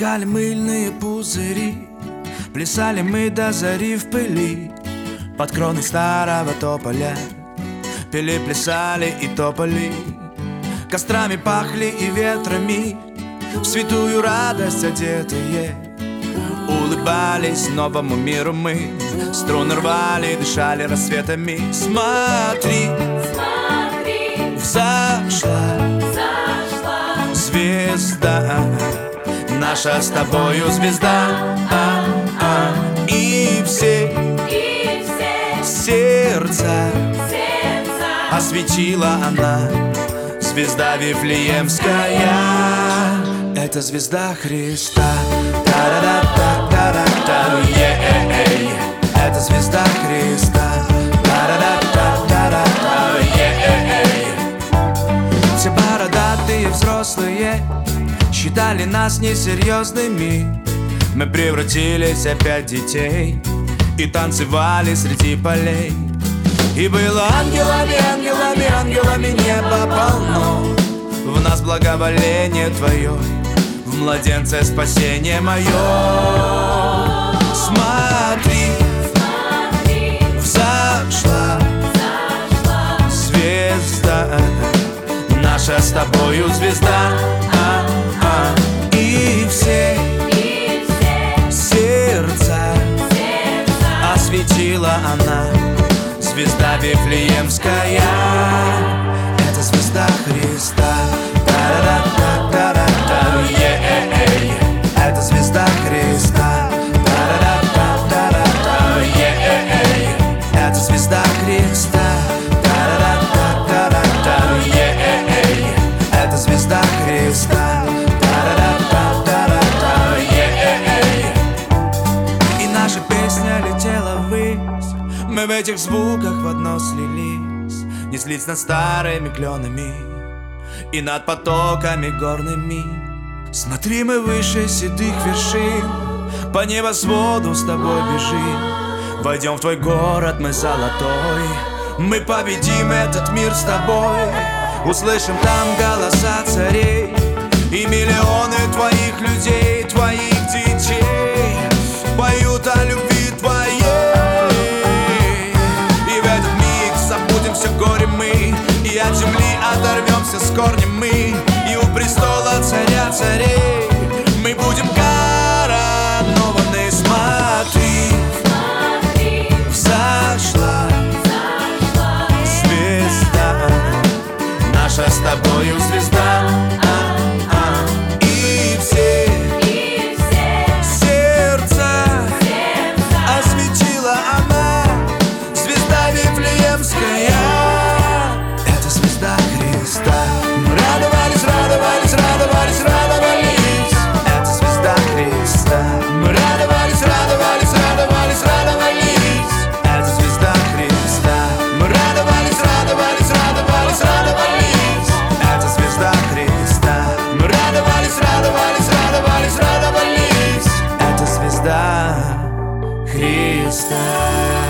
Пускали мыльные пузыри, плясали мы до зари в пыли. Под кроной старого тополя пели, плясали и топали. Кострами пахли и ветрами, в святую радость одетые. Улыбались новому миру мы, струны рвали, дышали рассветами. Смотри, смотри, взошла звезда, наша с тобою звезда. И все сердца осветила она, звезда Вифлеемская. Это звезда Христа. Та-да-да-та-та-та-та, ей. Это звезда Христа. Та-да-да-та-та-та-та, ей. Все бородатые взрослые считали нас несерьезными. Мы превратились опять в детей и танцевали среди полей. И было ангелами, ангелами, ангелами небо полно. В нас благоволение твое, в младенце спасение мое. Смотри, взошла звезда, наша с тобою звезда. И все сердца осветила она, звезда Вифлеемская. Это звезда Христа. Та-да-да-та-та-та, ей. Это звезда Христа. Та-да-да-та-та-та, ей. Это звезда Христа. Та-да-да-та-та-та, ей. Это звезда Христа. Та-да-да-та-та-та, ей. И наша песня летела ввысь, мы в этих звуках в одно слились, неслись над старыми кленами и над потоками горными. Смотри, мы выше седых вершин, по небосводу с тобой бежим. Войдем в твой город, мы золотой, мы победим этот мир с тобой. Услышим там голоса царей и миллионы твоих людей, твоих детей поют о любви твоей. И в этот миг забудем все горе мы, и от земли оторвемся с корнем мы. И у престола царя царей мы будем коронованы. Смотри, взошла звезда, наша с тобою звезда. И все сердца осветила она, звезда Вифлеемская. Это звезда Христа. Мы радовались, радовались, радовались, радовались. Это звезда Христа. Мы радовались, радовались, радовались, радовались. Это звезда Христа. Мы радовались, радовались, радовались, радовались. Это звезда Христа. Мы радовались, радовались, радовались, радовались. Это звезда Христа.